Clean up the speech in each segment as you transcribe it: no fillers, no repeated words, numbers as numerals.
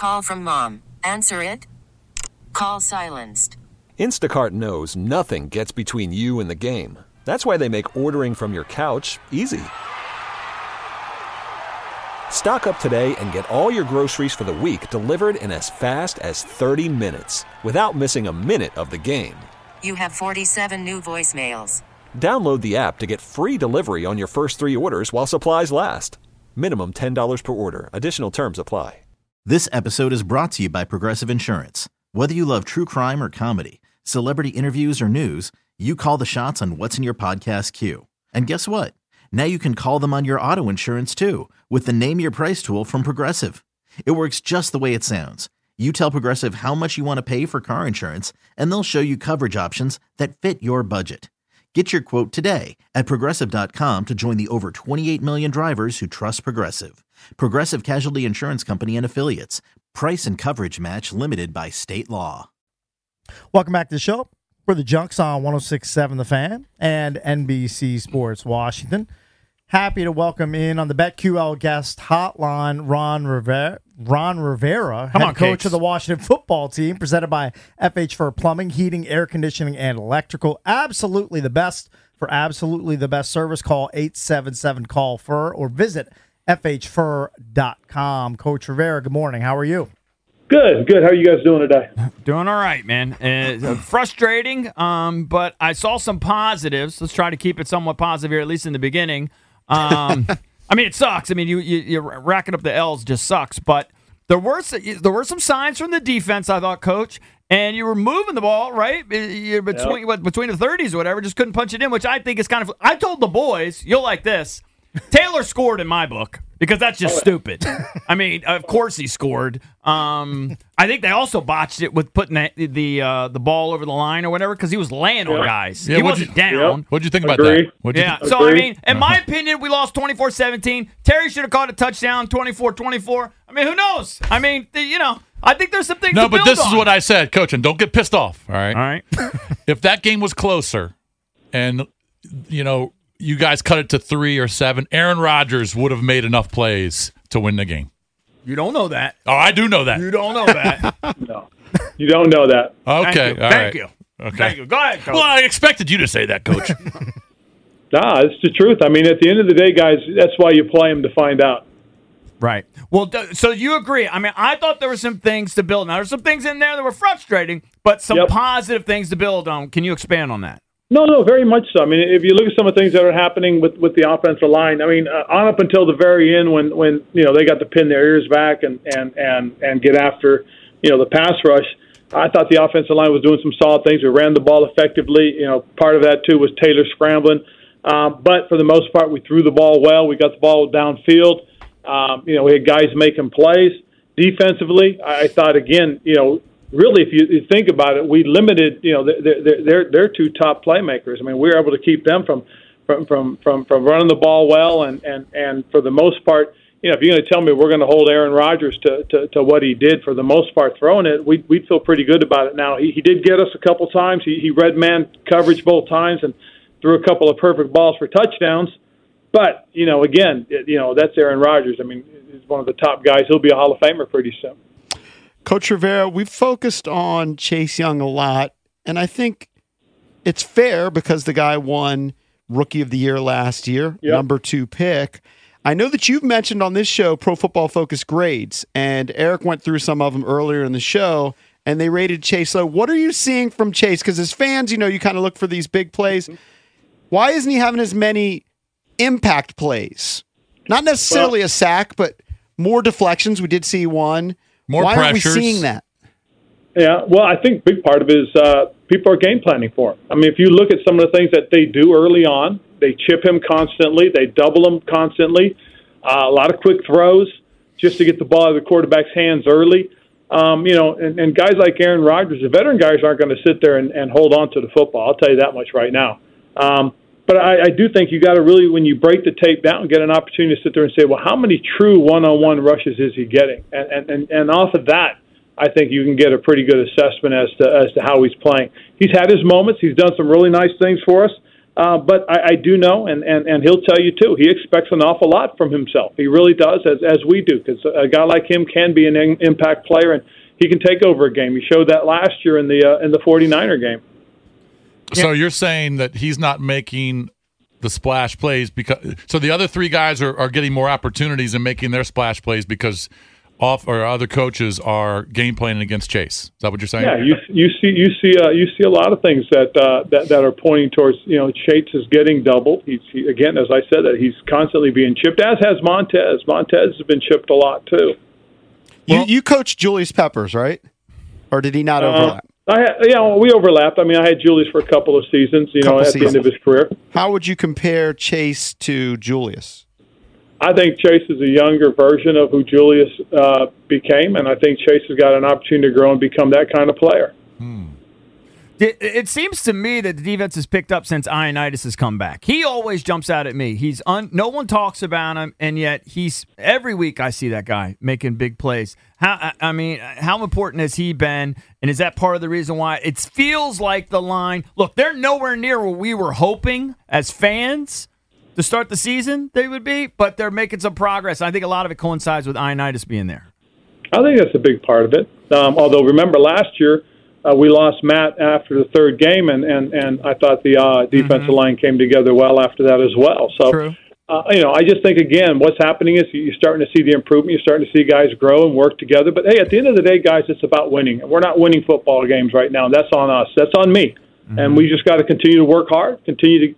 Call from mom. Answer it. Call silenced. Instacart knows nothing gets between you and the game. That's why they make ordering from your couch easy. Stock up today and get all your groceries for the week delivered in as fast as 30 minutes without missing a minute of the game. You have 47 new voicemails. Download the app to get free delivery on your first 3 orders while supplies last. Minimum $10 per order. Additional terms apply. This episode is brought to you by Progressive Insurance. Whether you love true crime or comedy, celebrity interviews or news, you call the shots on what's in your podcast queue. And guess what? Now you can call them on your auto insurance too with the Name Your Price tool from Progressive. It works just the way it sounds. You tell Progressive how much you want to pay for car insurance, and they'll show you coverage options that fit your budget. Get your quote today at Progressive.com to join the over 28 million drivers who trust Progressive. Progressive Casualty Insurance Company and Affiliates. Price and coverage match limited by state law. Welcome back to the show. We're the Junks on 106.7 The Fan and NBC Sports Washington. Happy to welcome in on the BetQL guest hotline Ron Rivera, head coach of the Washington football team, presented by FH Fur Plumbing, Heating, Air Conditioning, and Electrical. Absolutely the best. For absolutely the best service, call 877-CALL-FUR or visit FHFur.com. Coach Rivera, good morning. How are you? Good. How are you guys doing today? Doing all right, man. Frustrating, but I saw some positives. Let's try to keep it somewhat positive here, at least in the beginning. I mean, it sucks. I mean, you're racking up the L's just sucks. But there were some signs from the defense, I thought, Coach. And you were moving the ball, right? You're between the 30s or whatever, just couldn't punch it in, which I think is kind of – I told the boys, you'll like this, Taylor scored in my book because that's just stupid. I mean, of course he scored. I think they also botched it with putting the ball over the line or whatever because he was laying on guys. Yeah, he wasn't down. What'd you think about that? So, I mean, in my opinion, we lost 24-17. Terry should have caught a touchdown, 24-24. I mean, who knows? I mean, I think there's some things to build on. No, but this is what I said, Coach, and don't get pissed off, all right? All right. If that game was closer and, you guys cut it to 3 or 7, Aaron Rodgers would have made enough plays to win the game. You don't know that. Oh, I do know that. You don't know that. No, you don't know that. Okay, Thank you. Okay. Thank you. Go ahead, Coach. Well, I expected you to say that, Coach. Nah, it's the truth. I mean, at the end of the day, guys, that's why you play them to find out. Right. Well, so you agree. I mean, I thought there were some things to build. Now, there's some things in there that were frustrating, but some positive things to build on. Can you expand on that? No, very much so. I mean, if you look at some of the things that are happening with the offensive line, I mean, on up until the very end when they got to pin their ears back and get after the pass rush, I thought the offensive line was doing some solid things. We ran the ball effectively. Part of that too was Taylor scrambling, but for the most part, we threw the ball well. We got the ball downfield. We had guys making plays. Defensively, I thought again, really, if you think about it, we limited, their 2 top playmakers. I mean, we were able to keep them from running the ball well, and for the most part, if you're going to tell me we're going to hold Aaron Rodgers to what he did for the most part throwing it, we'd feel pretty good about it. Now, he did get us a couple times. He read man coverage both times and threw a couple of perfect balls for touchdowns. But, again, that's Aaron Rodgers. I mean, he's one of the top guys. He'll be a Hall of Famer pretty soon. Coach Rivera, we've focused on Chase Young a lot, and I think it's fair because the guy won Rookie of the Year last year, number 2 pick. I know that you've mentioned on this show Pro Football Focus grades, and Eric went through some of them earlier in the show, and they rated Chase low. What are you seeing from Chase? Because as fans, you kind of look for these big plays. Why isn't he having as many impact plays? Not necessarily a sack, but more deflections. We did see one. Why aren't we seeing that? Yeah, well, I think a big part of it is people are game planning for him. I mean, if you look at some of the things that they do early on, they chip him constantly, they double him constantly, a lot of quick throws just to get the ball out of the quarterback's hands early. And guys like Aaron Rodgers, the veteran guys aren't going to sit there and hold on to the football. I'll tell you that much right now. But I do think you got to really, when you break the tape down, get an opportunity to sit there and say, well, how many true one-on-one rushes is he getting? And off of that, I think you can get a pretty good assessment as to how he's playing. He's had his moments. He's done some really nice things for us. But I do know, and he'll tell you too, he expects an awful lot from himself. He really does, as we do, because a guy like him can be an impact player, and he can take over a game. He showed that last year in the 49er game. So you're saying that he's not making the splash plays so the other three guys are getting more opportunities and making their splash plays because other coaches are game planning against Chase. Is that what you're saying? Yeah, you see a lot of things that are pointing towards, Chase is getting doubled. He again, as I said, that he's constantly being chipped, as has Montez. Montez has been chipped a lot too. You coached Julius Peppers, right? Or did he not overlap? We overlapped. I mean, I had Julius for a couple of seasons, at the end of his career. How would you compare Chase to Julius? I think Chase is a younger version of who Julius became, and I think Chase has got an opportunity to grow and become that kind of player. It seems to me that the defense has picked up since Ioannidis has come back. He always jumps out at me. No one talks about him, and yet every week I see that guy making big plays. How important has he been, and is that part of the reason why it feels like the line? Look, they're nowhere near where we were hoping as fans to start the season they would be, but they're making some progress. I think a lot of it coincides with Ioannidis being there. I think that's a big part of it. Although, remember last year, we lost Matt after the third game, and I thought the defensive line came together well after that as well. So, True. I just think, again, what's happening is you're starting to see the improvement. You're starting to see guys grow and work together. But, hey, at the end of the day, guys, it's about winning. And we're not winning football games right now. That's on us. That's on me. And we just got to continue to work hard, continue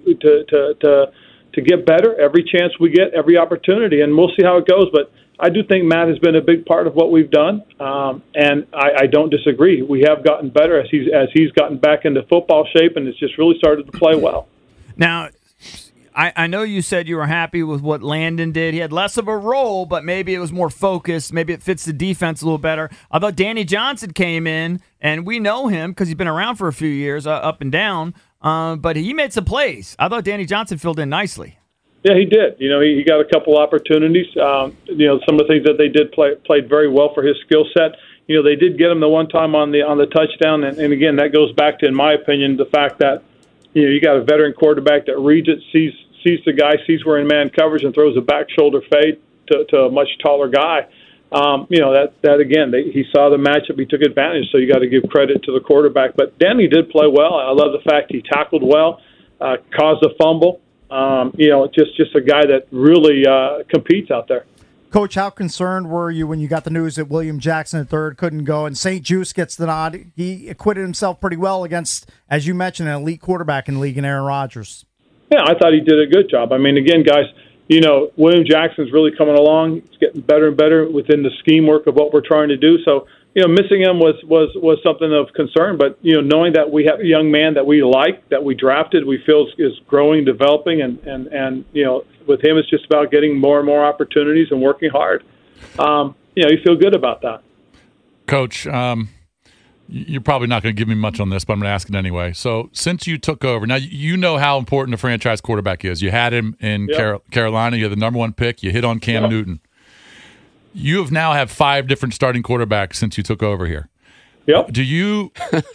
to get better every chance we get, every opportunity. And we'll see how it goes. But I do think Matt has been a big part of what we've done, and I don't disagree. We have gotten better as he's gotten back into football shape, and it's just really started to play well. Now, I know you said you were happy with what Landon did. He had less of a role, but maybe it was more focused. Maybe it fits the defense a little better. I thought Danny Johnson came in, and we know him because he's been around for a few years, up and down, but he made some plays. I thought Danny Johnson filled in nicely. Yeah, he did. He got a couple opportunities. Some of the things that they did played very well for his skill set. They did get him the one time on the touchdown, and again, that goes back to, in my opinion, the fact that you got a veteran quarterback that reads it, sees the guy, sees we're in man coverage, and throws a back shoulder fade to a much taller guy. That again, he saw the matchup, he took advantage. So you got to give credit to the quarterback. But Danny did play well. I love the fact he tackled well, caused a fumble. Just a guy that really competes out there. Coach, how concerned were you when you got the news that William Jackson III couldn't go and St. Juice gets the nod? He acquitted himself pretty well against, as you mentioned, an elite quarterback in the league in Aaron Rodgers. Yeah, I thought he did a good job. I mean, again, guys, William Jackson's really coming along. He's getting better and better within the scheme work of what we're trying to do. So, missing him was something of concern. But, knowing that we have a young man that we like, that we drafted, we feel is growing, developing, and with him, it's just about getting more and more opportunities and working hard. You feel good about that. Coach, you're probably not going to give me much on this, but I'm going to ask it anyway. So since you took over, now you know how important a franchise quarterback is. You had him in Carolina. You had the number one pick. You hit on Cam Newton. You have now have 5 different starting quarterbacks since you took over here. Yep. Do you and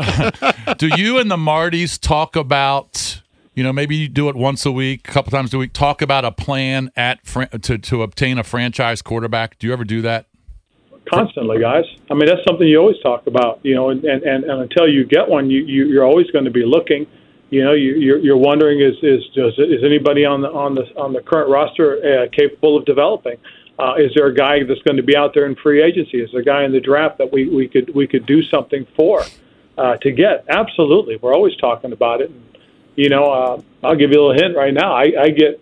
the Martys talk about, maybe you do it once a week, a couple times a week, talk about a plan to obtain a franchise quarterback? Do you ever do that? Constantly, guys. I mean, that's something you always talk about, and until you get one, you're always going to be looking. You're wondering is anybody on the current roster capable of developing? Is there a guy that's going to be out there in free agency? Is there a guy in the draft that we could do something for to get? Absolutely, we're always talking about it. I'll give you a little hint right now. I get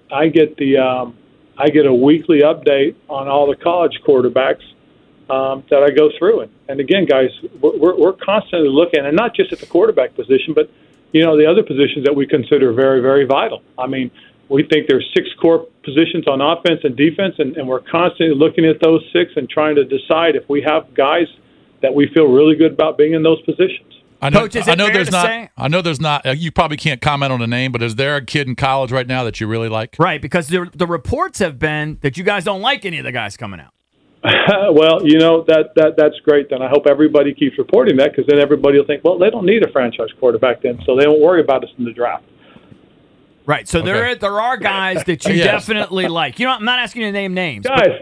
a weekly update on all the college quarterbacks that I go through. And again, guys, we're constantly looking, and not just at the quarterback position, but, the other positions that we consider very, very vital. I mean, we think there's 6 core positions on offense and defense, and we're constantly looking at those 6 and trying to decide if we have guys that we feel really good about being in those positions. I know there's not. You probably can't comment on a name, but is there a kid in college right now that you really like? Right, because the reports have been that you guys don't like any of the guys coming out. Well, that's great. Then I hope everybody keeps reporting that, because then everybody will think, well, they don't need a franchise quarterback then, so they won't worry about us in the draft. Right. So Okay. there are guys that you Yes. definitely like. I'm not asking you to name names. Guys.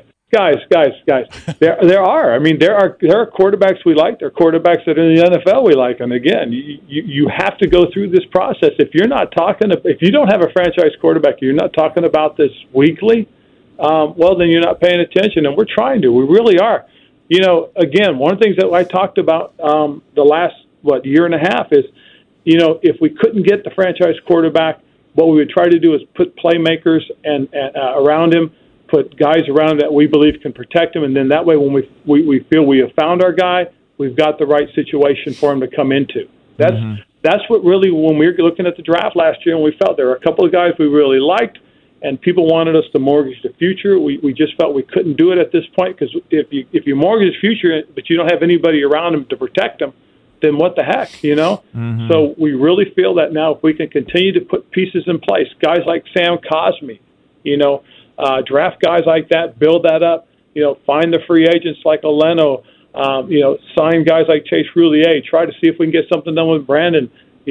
There are. I mean, there are quarterbacks we like. There are quarterbacks that are in the NFL we like. And again, you have to go through this process. If you don't have a franchise quarterback, you're not talking about this weekly. Well, then you're not paying attention. And we're trying to. We really are. Again, one of the things that I talked about the last year and a half is, if we couldn't get the franchise quarterback, what we would try to do is put playmakers and around him. Put guys around that we believe can protect him, and then that way when we feel we have found our guy, we've got the right situation for him to come into. That's what really, when we were looking at the draft last year and we felt there were a couple of guys we really liked and people wanted us to mortgage the future, we just felt we couldn't do it at this point, because if you mortgage the future but you don't have anybody around him to protect him, then what the heck, So we really feel that now if we can continue to put pieces in place, guys like Sam Cosmi, draft guys like that, build that up, find the free agents like Oleno, sign guys like Chase Roulier, try to see if we can get something done with Brandon,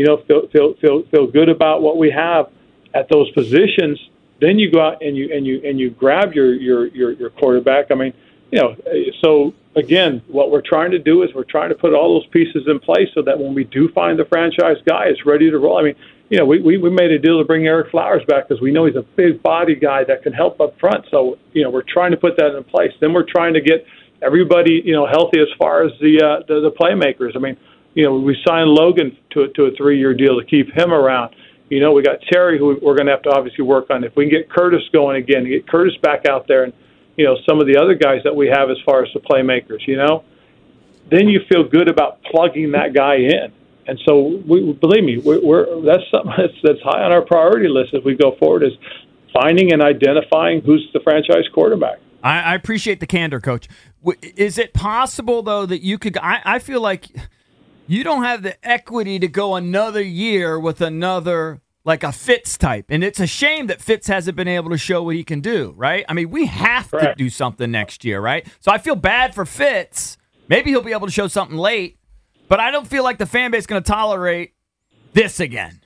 feel good about what we have at those positions. Then you go out and you grab your quarterback. I mean, so again, what we're trying to do is we're trying to put all those pieces in place so that when we do find the franchise guy, it's ready to roll. I mean, we made a deal to bring Eric Flowers back because we know he's a big body guy that can help up front. So, we're trying to put that in place. Then we're trying to get everybody, healthy as far as the playmakers. I mean, we signed Logan to a 3-year deal to keep him around. We got Terry, who we're going to have to obviously work on. If we can get Curtis going again, get Curtis back out there, and some of the other guys that we have as far as the playmakers, then you feel good about plugging that guy in. And so, believe me, that's something that's high on our priority list as we go forward, is finding and identifying who's the franchise quarterback. I appreciate the candor, Coach. Is it possible, though, that you could – I feel like you don't have the equity to go another year with another – like a Fitz type. And it's a shame that Fitz hasn't been able to show what he can do, right? I mean, we have to do something next year, right? So I feel bad for Fitz. Maybe he'll be able to show something late, but I don't feel like the fan base is going to tolerate this again.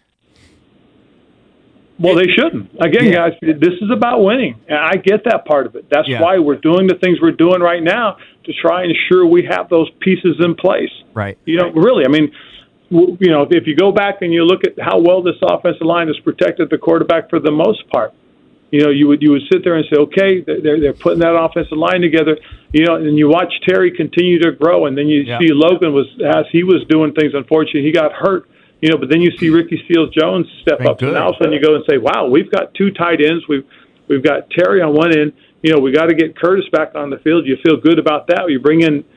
Well, they shouldn't. Again, guys, this is about winning. And I get that part of it. That's why we're doing the things we're doing right now, to try and ensure we have those pieces in place. Right. Really, I mean, if you go back and you look at how well this offensive line has protected the quarterback for the most part, you would sit there and say, okay, they're putting that offensive line together, and you watch Terry continue to grow, and then you see Logan as he was doing things. Unfortunately, he got hurt, but then you see Ricky Seals-Jones step up, and all of a sudden you go and say, wow, we've got 2 tight ends, we've got Terry on one end, we got to get Curtis back on the field. You feel good about that. You bring in.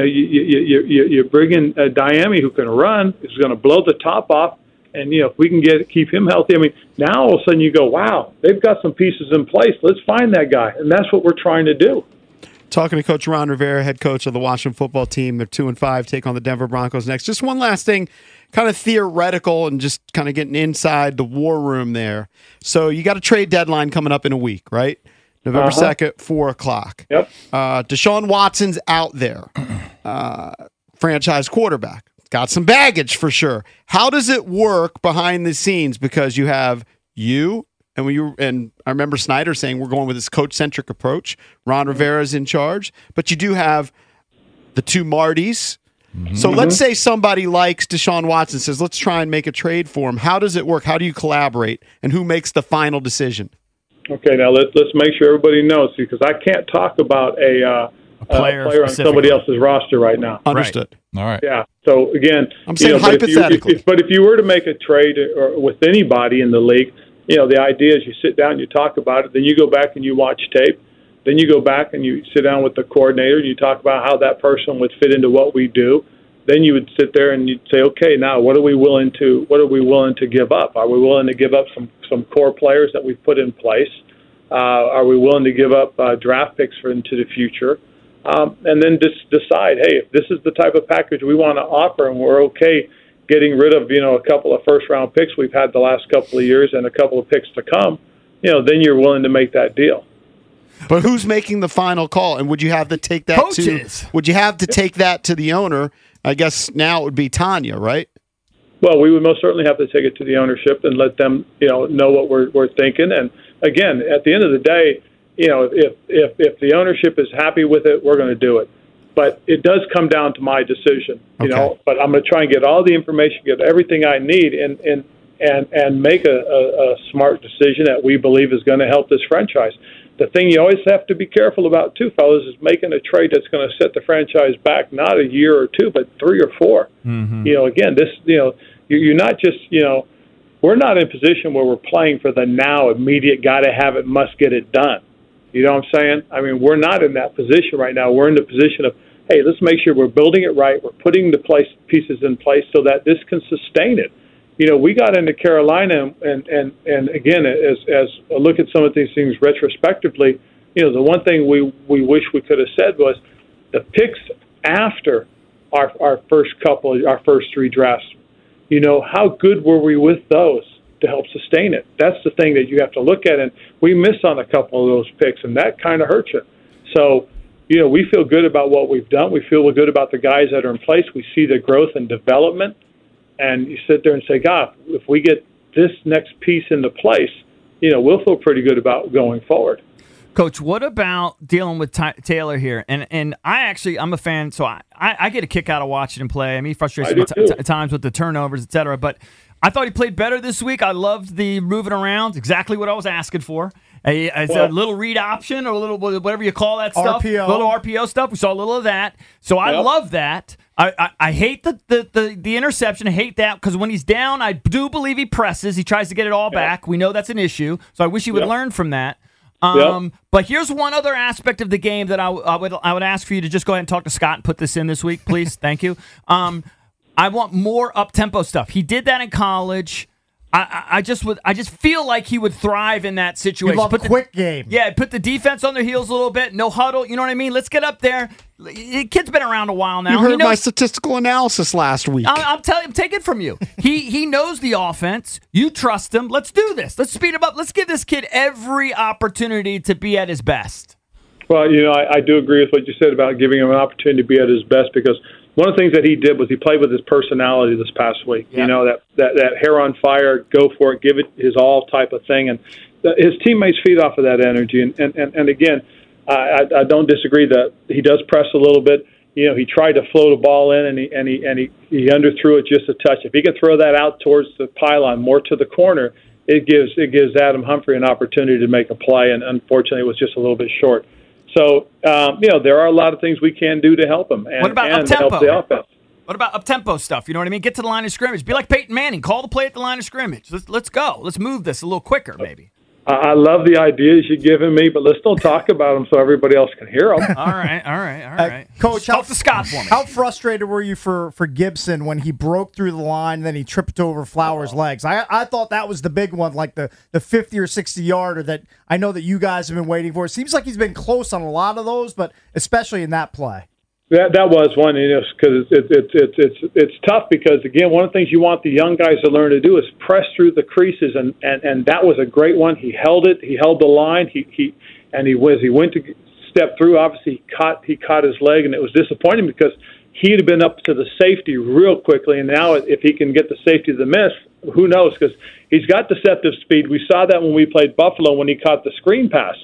You bring in Diami, who can run, is going to blow the top off, and if we can keep him healthy, I mean, now all of a sudden you go, wow, they've got some pieces in place. Let's find that guy, and that's what we're trying to do. Talking to Coach Ron Rivera, head coach of the Washington football team. They're 2-5, take on the Denver Broncos next. Just one last thing, kind of theoretical and just kind of getting inside the war room there. So you got a trade deadline coming up in a week, right? November 2nd, 4 o'clock. Yep. Deshaun Watson's out there, franchise quarterback. Got some baggage for sure. How does it work behind the scenes? Because you have you, and I remember Snyder saying we're going with this coach-centric approach. Ron Rivera's in charge. But you do have the 2 Martys. So let's say somebody likes Deshaun Watson, says let's try and make a trade for him. How does it work? How do you collaborate? And who makes the final decision? Okay, now let's make sure everybody knows, because I can't talk about a player on somebody else's roster right now. Understood. All right. Yeah. So again, I'm saying hypothetically. But if you were to make a trade with anybody in the league, the idea is you sit down, you talk about it, then you go back and you watch tape, then you go back and you sit down with the coordinator and you talk about how that person would fit into what we do. Then you would sit there and you'd say, okay, now what are we willing to give up? Are we willing to give up some core players that we've put in place? Are we willing to give up draft picks into the future? And then just decide, hey, if this is the type of package we want to offer, and we're okay getting rid of a couple of first-round picks we've had the last couple of years and a couple of picks to come, then you're willing to make that deal. But who's making the final call? And would you have to take that Coaches. to? Would you have to take that to the owner? I guess now it would be Tanya, right? Well, we would most certainly have to take it to the ownership and let them, know what we're thinking. And again, at the end of the day, if the ownership is happy with it, we're going to do it. But it does come down to my decision, But I'm going to try and get all the information, get everything I need, and make a smart decision that we believe is going to help this franchise. The thing you always have to be careful about, too, fellas, is making a trade that's going to set the franchise back not a year or two, but 3 or 4. Mm-hmm. Again, this, you're not just, we're not in a position where we're playing for the now, immediate, got to have it, must get it done. You know what I'm saying? I mean, we're not in that position right now. We're in the position of, hey, let's make sure we're building it right. We're putting the pieces in place so that this can sustain it. We got into Carolina, and again, as I look at some of these things retrospectively, the one thing we wish we could have said was the picks after our first 3 drafts. How good were we with those to help sustain it? That's the thing that you have to look at, and we missed on a couple of those picks, and that kind of hurts you. So, we feel good about what we've done. We feel good about the guys that are in place. We see the growth and development. And you sit there and say, God, if we get this next piece into place, we'll feel pretty good about going forward. Coach, what about dealing with Taylor here? And I'm a fan, so I get a kick out of watching him play. I mean, he frustrates me at times with the turnovers, et cetera. But I thought he played better this week. I loved the moving around, exactly what I was asking for. A little read option or a little whatever you call that stuff. RPO. Little RPO stuff. We saw a little of that. So I love that. I hate the interception. I hate that because when he's down, I do believe he presses. He tries to get it all back. We know that's an issue. So I wish he would learn from that. But here's one other aspect of the game that I would ask for you to just go ahead and talk to Scott and put this in this week, please. Thank you. I want more up-tempo stuff. He did that in college. I just feel like he would thrive in that situation. He loved quick game. Yeah, put the defense on their heels a little bit. No huddle. You know what I mean? Let's get up there. The kid's been around a while now. You heard my statistical analysis last week. I'm telling him, take it from you. He knows the offense. You trust him. Let's do this. Let's speed him up. Let's give this kid every opportunity to be at his best. Well, I do agree with what you said about giving him an opportunity to be at his best because one of the things that he did was he played with his personality this past week. Yep. That hair on fire, go for it, give it his all type of thing, and his teammates feed off of that energy. And again, I don't disagree that he does press a little bit. He tried to float a ball in, and he underthrew it just a touch. If he can throw that out towards the pylon, more to the corner, it gives Adam Humphrey an opportunity to make a play. And unfortunately, it was just a little bit short. So, there are a lot of things we can do to help him and to help the offense. What about up-tempo stuff? You know what I mean? Get to the line of scrimmage. Be like Peyton Manning. Call the play at the line of scrimmage. Let's go. Let's move this a little quicker, maybe. I love the ideas you're giving me, but let's don't talk about them so everybody else can hear them. All right. Coach, talk to Scott for me. How frustrated were you for Gibson when he broke through the line and then he tripped over Flowers' legs? I thought that was the big one, like the 50 or 60-yarder that I know that you guys have been waiting for. It seems like he's been close on a lot of those, but especially in that play. That was one, because it's tough because, again, one of the things you want the young guys to learn to do is press through the creases, and that was a great one. He held it. He held the line. He went to step through. Obviously, he caught his leg, and it was disappointing because he'd have been up to the safety real quickly, and now if he can get the safety of the miss, who knows? Because he's got deceptive speed. We saw that when we played Buffalo when he caught the screen pass.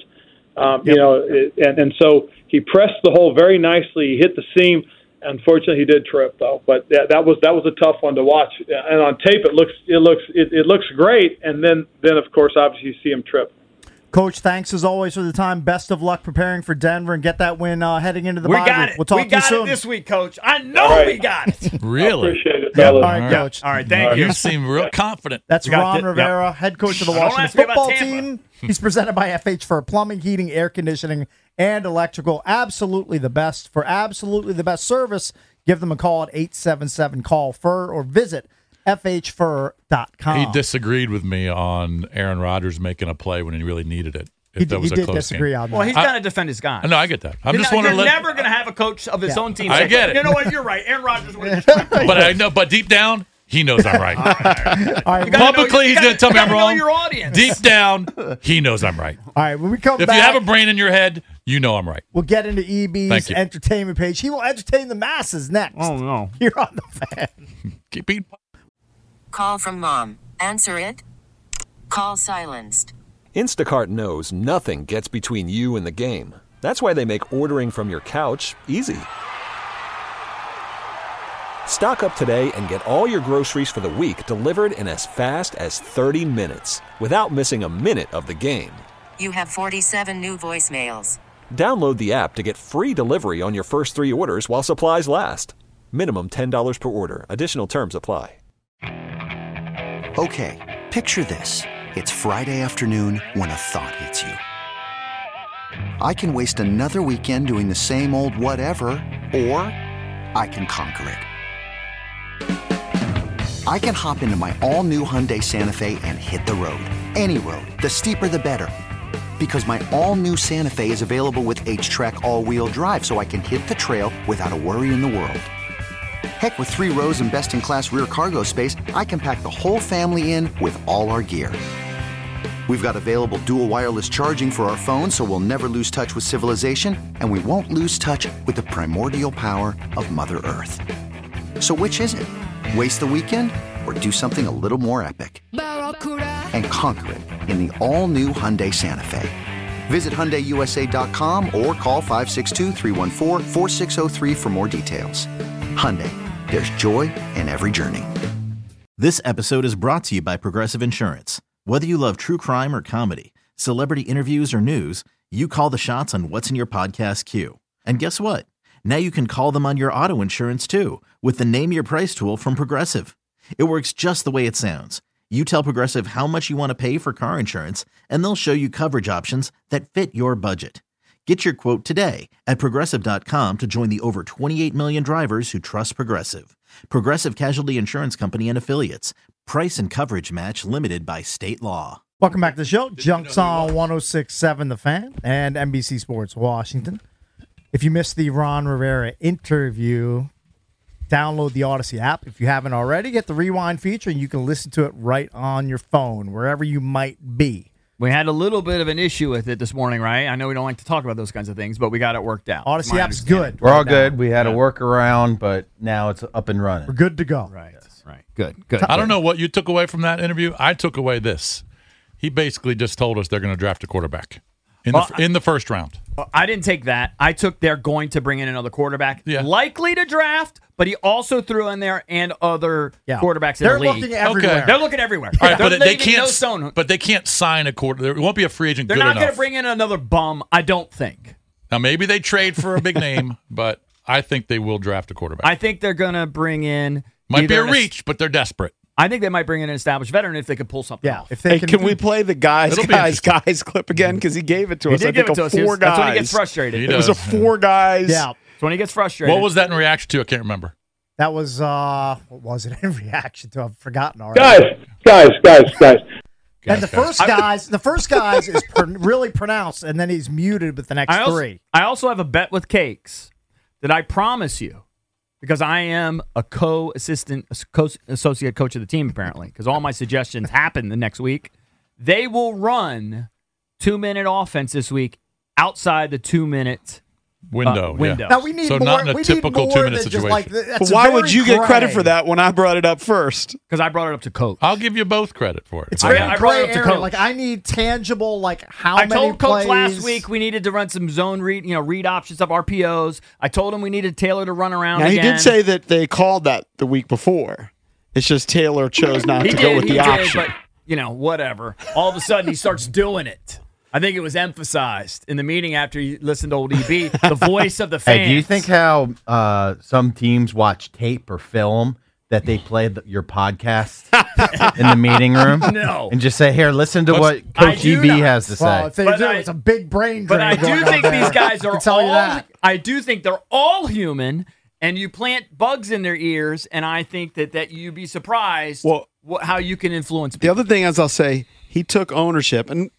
And so he pressed the hole very nicely. He hit the seam. Unfortunately, he did trip though. But that was a tough one to watch. And on tape, it looks great. And then of course, obviously, you see him trip. Coach, thanks as always for the time. Best of luck preparing for Denver and get that win heading into the bye week. We got it. We'll talk to you soon. We got it this week, Coach. I know we got it. Really? I appreciate it, fellas. All right, Coach. All right, thank you. You seem real confident. That's Ron Rivera, head coach of the Washington football team. He's presented by FH for plumbing, heating, air conditioning, and electrical. Absolutely the best. For absolutely the best service, give them a call at 877-CALL-FUR or visit FHFur.com. He disagreed with me on Aaron Rodgers making a play when he really needed it. He did disagree on that. Well, he's got to defend his guy. No, I get that. You're never going to have a coach of his own team. I get it. You know what? You're right. Aaron Rodgers wins. But deep down, he knows I'm right. All right. Publicly, he's going to tell me I'm wrong. Know your audience. Deep down, he knows I'm right. All right, when we come back. If you have a brain in your head, you know I'm right. We'll get into EB's entertainment page. He will entertain the masses next. Oh, no. Here on The Fan. Keep eating. Call from mom. Answer it. Call silenced. Instacart knows nothing gets between you and the game. That's why they make ordering from your couch easy. Stock up today and get all your groceries for the week delivered in as fast as 30 minutes without missing a minute of the game. You have 47 new voicemails. Download the app to get free delivery on your first 3 orders while supplies last. Minimum $10 per order. Additional terms apply. Okay, picture this. It's Friday afternoon when a thought hits you. I can waste another weekend doing the same old whatever, or I can conquer it. I can hop into my all-new Hyundai Santa Fe and hit the road. Any road. The steeper, the better. Because my all-new Santa Fe is available with H-Track all-wheel drive, so I can hit the trail without a worry in the world. Heck, with 3 rows and best-in-class rear cargo space, I can pack the whole family in with all our gear. We've got available dual wireless charging for our phones, so we'll never lose touch with civilization, and we won't lose touch with the primordial power of Mother Earth. So which is it? Waste the weekend or do something a little more epic? And conquer it in the all-new Hyundai Santa Fe. Visit HyundaiUSA.com or call 562-314-4603 for more details. Hyundai, there's joy in every journey. This episode is brought to you by Progressive Insurance. Whether you love true crime or comedy, celebrity interviews or news, you call the shots on what's in your podcast queue. And guess what? Now you can call them on your auto insurance too with the Name Your Price tool from Progressive. It works just the way it sounds. You tell Progressive how much you want to pay for car insurance, and they'll show you coverage options that fit your budget. Get your quote today at Progressive.com to join the over 28 million drivers who trust Progressive. Progressive Casualty Insurance Company and Affiliates. Price and coverage match limited by state law. Welcome back to the show. Junks on 106.7 The Fan and NBC Sports Washington. If you missed the Ron Rivera interview, download the Odyssey app. If you haven't already, get the rewind feature, and you can listen to it right on your phone, wherever you might be. We had a little bit of an issue with it this morning, right? I know we don't like to talk about those kinds of things, but we got it worked out. Odyssey app's good. We're all good. We had a workaround, but now it's up and running. We're good to go. Right, right. Good. I don't know what you took away from that interview. I took away this. He basically just told us they're going to draft a quarterback in the first round. I didn't take that. I took they're going to bring in another quarterback, likely to draft, but he also threw in there and other quarterbacks in the league. They're looking everywhere. Okay. They're looking everywhere. All right, but they can't. No stone. But they can't sign a quarter. There won't be a free agent. They're good not enough. going to bring in another bum. I don't think. Now maybe they trade for a big name, but I think they will draft a quarterback. I think they're going to bring in. Might be a reach, but they're desperate. I think they might bring in an established veteran if they could pull something off. If they can we play the guys clip again? Because he gave it to us. He did give it to us. Four guys. That's when he gets frustrated. It was a 4 guys. Yeah. That's when he gets frustrated. What was that in reaction to? I can't remember. That was, what was it in reaction to? I've forgotten already. Guys. And the first guys is really pronounced, and then he's muted with the next 3. I also have a bet with Cakes that I promise you, because I am a associate coach of the team, apparently, because all my suggestions happen the next week. They will run 2-minute offense this week outside the 2-minute window. Now we need more. Not in a typical 2-minute situation. But why would you get credit for that when I brought it up first? Because I brought it up to Coach. I'll give you both credit for it. It's very I brought it up to Coach. Like I need tangible. Like how I many told Coach plays? last week we needed to run some zone read option stuff, RPOs. I told him we needed Taylor to run around. Now again. he did say that they called that the week before. It's just Taylor chose not to go with the option. But whatever. All of a sudden he starts doing it. I think it was emphasized in the meeting after you listened to old EB, the voice of the fans. Hey, do you think how some teams watch tape or film that they play your podcast in the meeting room? No. And just say, here, listen to what Coach EB has to say. Well, if they do, it's a big brain drain. But I do think these guys are I do think they're all human, and you plant bugs in their ears, and I think that you'd be surprised how you can influence people. The other thing is I'll say he took ownership, and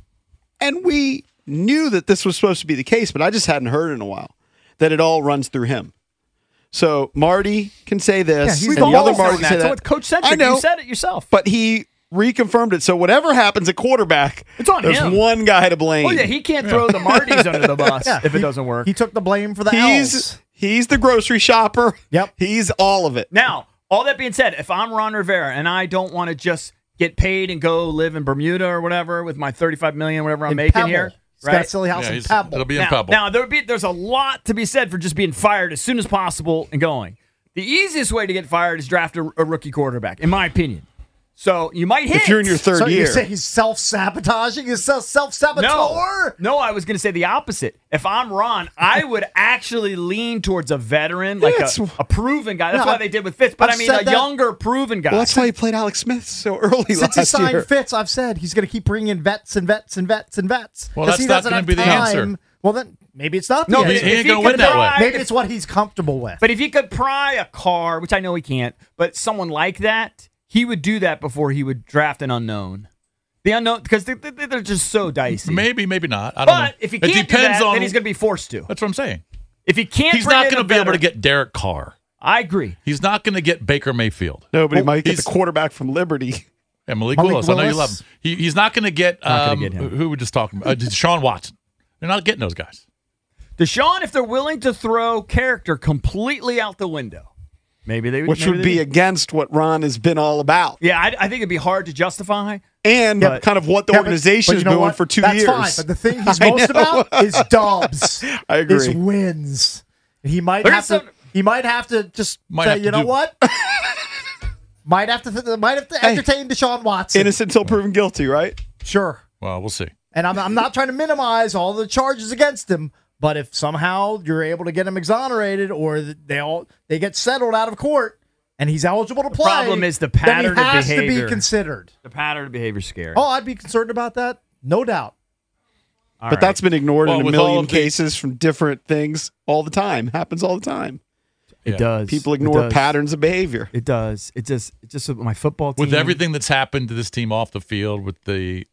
we knew that this was supposed to be the case, but I just hadn't heard in a while that it all runs through him. So Marty can say this, and the other Marty can say that. So with Coach Centric, you said it yourself. But he reconfirmed it. So whatever happens at quarterback, it's on there's him. one guy to blame. Oh, yeah, he can't throw the Martys under the bus if it doesn't work. He took the blame for the L's. He's the grocery shopper. Yep. He's all of it. Now, all that being said, if I'm Ron Rivera and I don't want to just get paid and go live in Bermuda or whatever with my $35 million, whatever I'm making Pebble. here, He's got a silly house in Pebble. It'll be in Pebble. Now there's a lot to be said for just being fired as soon as possible and going. The easiest way to get fired is draft a rookie quarterback, in my opinion. So you might hit. If you're in your third year. You say he's self-sabotaging? He's self-saboteur? No, I was going to say the opposite. If I'm Ron, I would actually lean towards a veteran, like a proven guy. That's why they did with Fitz. But I mean, a younger, proven guy. Well, that's why he played Alex Smith so early Since he signed year. Fitz, I've said he's going to keep bringing in vets and vets and vets and vets. Well, that's not going to be the answer. Well, then maybe it's not the No, answer. he ain't going to win that way. Maybe it's what he's comfortable with. But if he could pry a car, which I know he can't, but someone like that, he would do that before he would draft an unknown. The unknown, because they're just so dicey. Maybe not. I don't know. But if he can't do that, then he's going to be forced to. That's what I'm saying. If he can't, He's not going to be able to get Derek Carr. I agree. He's not going to get Baker Mayfield. No, but he might get the quarterback from Liberty. Yeah, Malik Willis. I know you love him. He's not going to get, who we just talking about? Deshaun Watson. They're not getting those guys. Deshaun, if they're willing to throw character completely out the window, maybe they would. Which would be against what Ron has been all about. Yeah, I think it'd be hard to justify. And kind of what the organization is doing for 2 years. That's fine, but the thing he's most about is dubs. I agree. Is wins. He might have to just say, you know what? might have to entertain Deshaun Watson. Innocent until proven guilty, right? Sure. Well, we'll see. And I'm not trying to minimize all the charges against him, but if somehow you're able to get him exonerated or they get settled out of court and he's eligible to play, The problem is the pattern then he has of behavior. to be considered. The pattern of behavior is scary. Oh, I'd be concerned about that, no doubt. But that's been ignored in a with all million of the- cases from different things all the time. Happens all the time. It does. People ignore patterns of behavior. It does. It just my football team. With everything that's happened to this team off the field, with the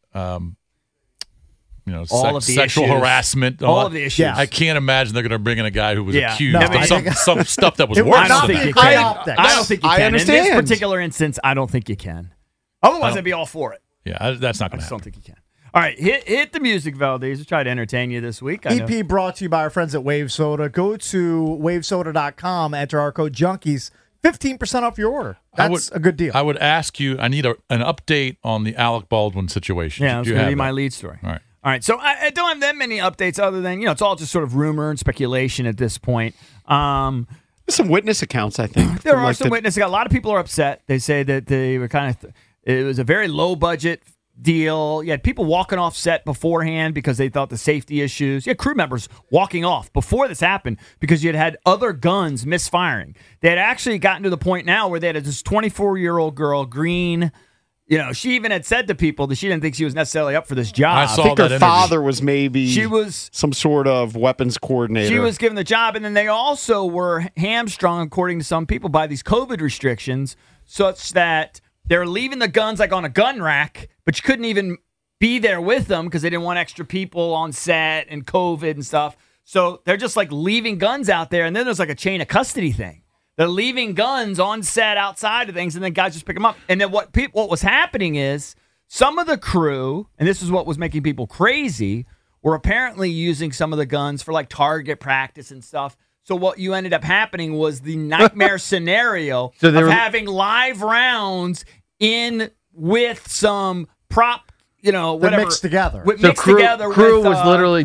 all of the sexual issues. harassment, all of the issues. I can't imagine they're going to bring in a guy who was accused No, of some stuff that was It worse would not than be that. I don't think you I can. understand. In this particular instance, I don't think you can. Otherwise, I'd be all for it. Yeah, that's not I going to just happen. don't think you can. All right, hit the music, Valdez. We'll try to entertain you this week. I know. EP brought to you by our friends at Wave Soda. Go to wavesoda.com, enter our code Junkies, 15% off your order. That's a good deal. I would ask you, I need an update on the Alec Baldwin situation. Yeah, that's Do you going to have be my that? lead story. All right. All right, so I don't have that many updates other than, it's all just sort of rumor and speculation at this point. There's some witness accounts, I think. There are some witnesses. A lot of people are upset. They say that they were it was a very low budget deal. You had people walking off set beforehand because they thought the safety issues. You had crew members walking off before this happened because you had other guns misfiring. They had actually gotten to the point now where they had this 24-year-old girl, Green. She even had said to people that she didn't think she was necessarily up for this job. I saw I think that her interview. father was maybe some sort of weapons coordinator. She was given the job, and then they also were hamstrung, according to some people, by these COVID restrictions, such that they're leaving the guns like on a gun rack, but you couldn't even be there with them because they didn't want extra people on set and COVID and stuff. So they're just like leaving guns out there, and then there's like a chain of custody thing. They're leaving guns on set outside of things, and then guys just pick them up. And then what was happening is some of the crew, and this is what was making people crazy, were apparently using some of the guns for like target practice and stuff. So what you ended up happening was the nightmare scenario of having live rounds in with some prop, whatever. mixed together. Crew was literally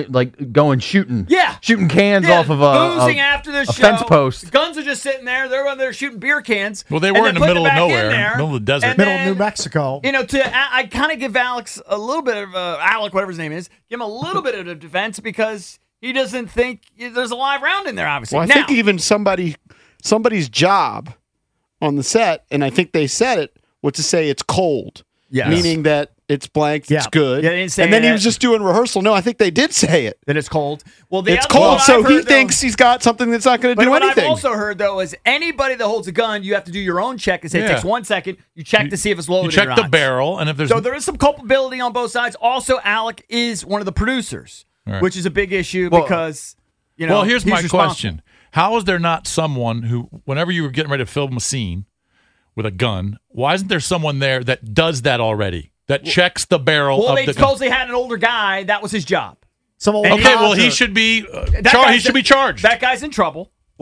going shooting. Yeah. Shooting cans off of boozing after the a show. fence post. The guns are just sitting there. They're on there shooting beer cans. Well, they and were then in the putting middle it of back in nowhere, there. middle of the desert. And Middle then, of New Mexico. I kind of give Alex a little bit of Alec, whatever his name is, give him a little bit of a defense because he doesn't think there's a live round in there, obviously. Well, I think even somebody's job on the set, and I think they said it, was to say it's cold. Yes. Meaning that it's blank, it's good. Yeah, they didn't say and then he that. was just doing rehearsal. No, I think they did say it. That it's cold. Well, It's cold, so he thinks he's got something that's not going to But do what anything. I've also heard, though, is anybody that holds a gun, you have to do your own check and say it takes 1 second. You check to see if it's loaded You check or the not. barrel, and if there's So there is some culpability on both sides. Also, Alec is one of the producers, Right. which is a big issue because, well, here's he's my responsible. question: how is there not someone who, whenever you were getting ready to film a scene with a gun, why isn't there someone there that does that already? That checks the barrel Well, of they the gun. supposedly had an older guy. That was his job. Some old Okay, well, he should be he should be charged. That guy's in trouble. Well,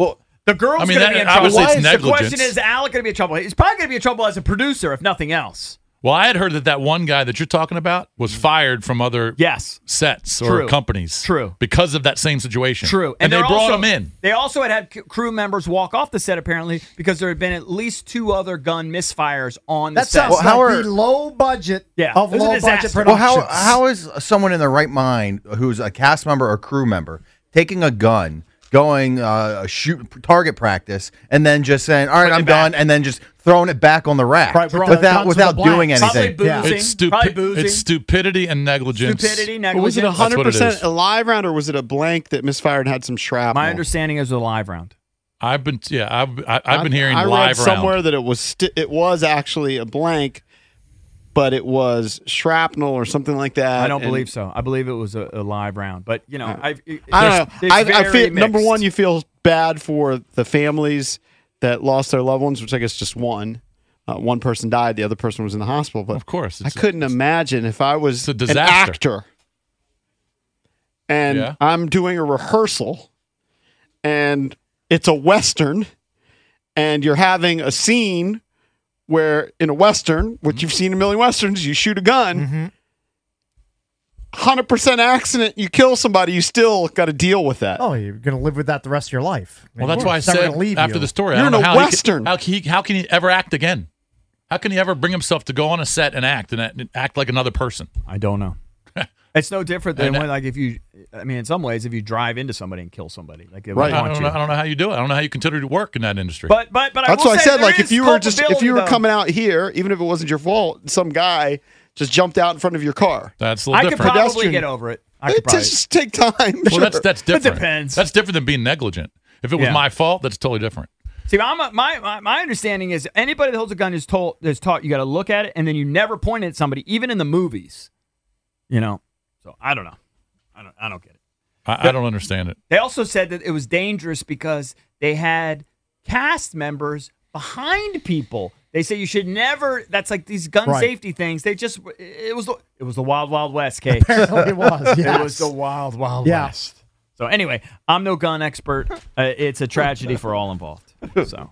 The girl's I mean, going to be in that- trouble. obviously it's The negligence. question is Alec going to be in trouble? He's probably going to be in trouble as a producer, if nothing else. Well, I had heard that one guy that you're talking about was fired from other sets or True. companies. True. Because of that same situation. True. And they they're brought also- him in. They also had crew members walk off the set, apparently, because there had been at least 2 other gun misfires on the That set. sounds like the low budget of it was a low budget disaster. productions. Well, how is someone in their right mind who's a cast member or crew member taking a gun, going shoot target practice, and then just saying, "All right, I'm done," and then just throwing it back on the rack without doing anything? It's stupidity and negligence. Stupidity, Was it negligence. 100% a live round, or was it a blank that misfired and had some shrapnel? My understanding is a live round. I've been hearing I live read somewhere that it was actually a blank, but it was shrapnel or something like that. I don't believe so. I believe it was a live round. But, you know, I don't know. I feel, very number mixed. one, you feel bad for the families that lost their loved ones, which I guess just one. One person died, the other person was in the hospital. But of course, I couldn't imagine if I was a an disaster. actor and I'm doing a rehearsal and it's a Western and you're having a scene where in a Western, which you've seen in a million Westerns, you shoot a gun. 100% accident, you kill somebody, you still got to deal with that. Oh, you're going to live with that the rest of your life. Well, that's why I It's never said gonna leave after you. the story, You're I don't in know a how Western. How can he ever act again? How can he ever bring himself to go on a set and act like another person? I don't know. It's no different than when, like, in some ways, if you drive into somebody and kill somebody. Like, I don't know how you do it. I don't know how you continue to work in that industry. But That's why I said, like, if you were coming out here, even if it wasn't your fault, some guy just jumped out in front of your car. That's a little I different. could probably get over it. It just take time. Well, that's different. It depends. That's different than being negligent. If it was my fault, that's totally different. See, my understanding is anybody that holds a gun is taught you got to look at it, and then you never point it at somebody, even in the movies. You know, so I don't know. I don't get it. I don't understand it. They also said that it was dangerous because they had cast members behind people. They say you should never. That's like these gun safety things. It was the wild, wild west, Kate. Apparently it was. Yes. It was the wild, wild west. So anyway, I'm no gun expert. It's a tragedy for all involved. So